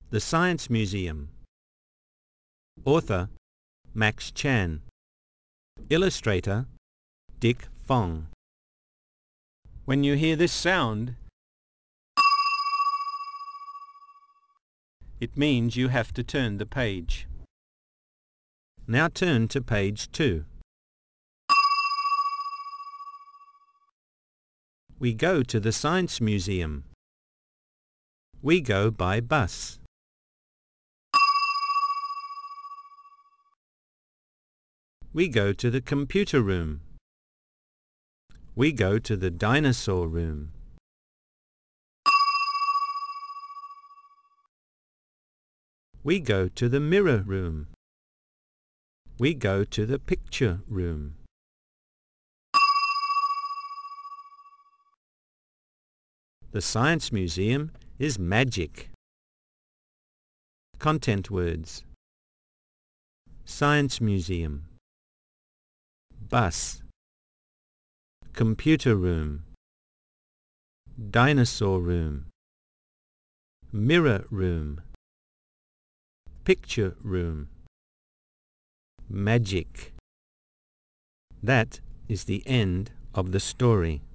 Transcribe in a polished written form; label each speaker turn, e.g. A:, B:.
A: The Science Museum. Author Max Chan. Illustrator Dick Fong. When you hear this sound, it means you have to turn the page. Now turn to page 2. We go to the Science Museum. We go by bus. We go to the computer room. We go to the dinosaur room. We go to the mirror room. We go to the picture room. The Science Museum is magic. Content words: Science Museum, bus, computer room, dinosaur room, mirror room, picture room, magic. That is the end of the story.